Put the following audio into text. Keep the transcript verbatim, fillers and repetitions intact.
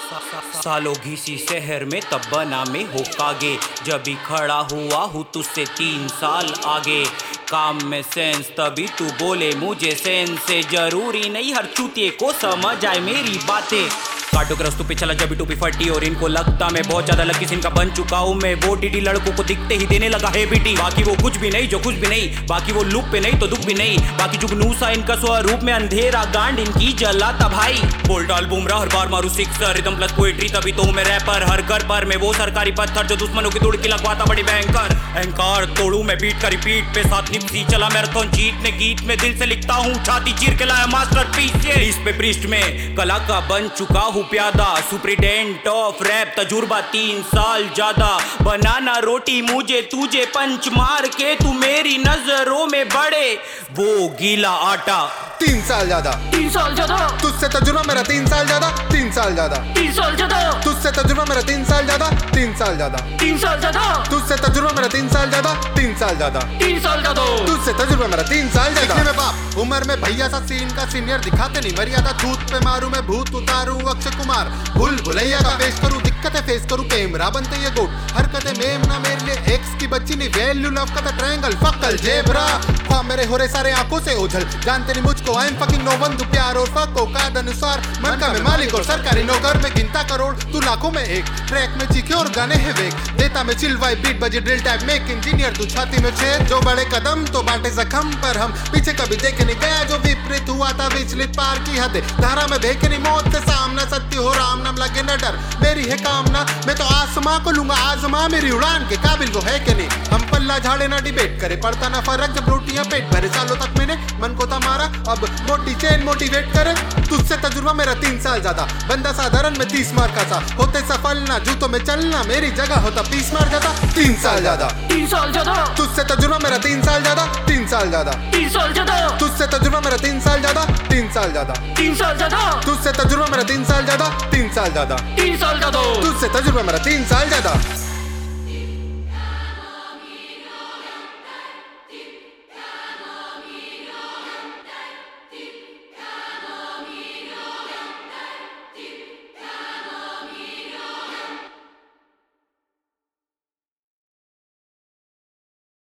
सालों घिसी शहर में तब बना में हो कागे, जब भी खड़ा हुआ हूँ तुझसे तीन साल आगे। काम में सेंस तभी तू बोले मुझे सेंस से, जरूरी नहीं हर चूतिए को समझ आए मेरी बातें। काटो के रस्तों पे चला जब भी टोपी फटी और इनको लगता मैं बहुत ज्यादा लकी सिन का बन चुका हूँ मैं। वो टीडी लड़कों को दिखते ही देने लगा है बीटी, बाकी वो कुछ भी नहीं जो कुछ भी नहीं, बाकी वो लुक पे नहीं तो दुख भी नहीं, बाकी जुगनू सा इनका स्वरूप में अंधेरा गांड इनकी जलाता भाई। बोल डाल बुमराह हर बार मारू सिक्सर, रिदम प्लस पोएट्री तभी तो मैं रैपर। हर घर पर मैं वो सरकारी पत्थर जो दुश्मनों की तोड़ की लगवाता बड़ी भयंकर। अहंकार तोड़ू मैं बीट का रिपीट पे, साथ निपसी चला मैराथन जीतने गीत में दिल से लिखता हूँ, छाती चीर के लाया मास्टरपीस। इस पे पृष्ठ में कला का बन चुका हूँ प्यादा, सुप्रिटेंडेंट ऑफ रैप तजुर्बा तीन साल ज्यादा। बनाना रोटी मुझे तुझे पंच मार के, तू मेरी नजरों में बड़े वो गीला आटा। तीन साल ज्यादा तीन साल ज्यादा तुझसे तजुर्बा मेरा तीन साल ज्यादा तीन साल ज्यादा तीन साल ज्यादा तुझसे तजुर्बा मेरा तीन साल ज्यादा तीन साल ज्यादा तीन साल ज्यादा तुझसे तजुर्बा मेरा तीन साल ज्यादा तीन साल ज्यादा तीन साल ज्यादा तुझसे तजुर्बा मेरा तीन साल ज्यादा। दिखने में बाप उम्र में भैया सा सीन का सीनियर दिखाते नहीं मर्यादा, छूत पे मारू मैं भूत उतारू अक्षय कुमार, भूल भुलैया का पेश करूं दिक्कतें फेस करूं कैमरा बनते ये गोट हरकतें मेम ना मेरे लिए एक्स की बच्ची नहीं वैल्यू लव का ट्रायंगल फक्कल जेब्रा। हाँ मेरे हो रहे सारे आंखों से ओझल जानते नहीं मुझको, I am fucking no one, तू प्यार और फक औकात अनुसार मन का मैं मालिक और सरकारी नौकर में गिनता करोड़ तू लाखों में एक। ट्रैक में चीखे और गाने है वेग देता मैं चिल वाइब बीट बजे ड्रिल टाइप मेक इंजीनियर, तू छाती में छेद जो बड़े कदम तो बांटे जख्म पर हम पीछे कभी देखे नहीं गया जो विपरीत हुआ था विचलित पार की हद धारा में देखे नहीं मौत से सामना सत्य हो राम नाम लगे न डर मेरी है कामना मैं तो आसमां को लूंगा आजमा मेरी उड़ान के काबिल वो है कि नहीं। हम पल्ला झाड़े ना डिबेट करे पड़ता ना फर्क जब रोटियां पेट भरे सालों तक मैंने मन को था मारा अब मोटी चेन मोटिवेट करे। तुझसे तजुर्बा मेरा तीन साल ज्यादा बंदा साधारण में तीस मार का सा होते सफल ना जूतों में चलना मेरी जगह होता बीस मार जाता। तीन साल ज्यादा तीन साल ज्यादा तुझसे तजुर्बा मेरा तीन साल ज्यादा तीन साल ज्यादा तीन साल ज्यादा तुझसे तजुर्बा मेरा तीन साल ज्यादा तीन साल ज्यादा तीन साल ज्यादा तुझसे तजुर्बा मेरा तीन साल ज्यादा तीन साल ज्यादा तीन साल ज्यादा तुझसे तजुर्बा मेरा तीन साल ज्यादा।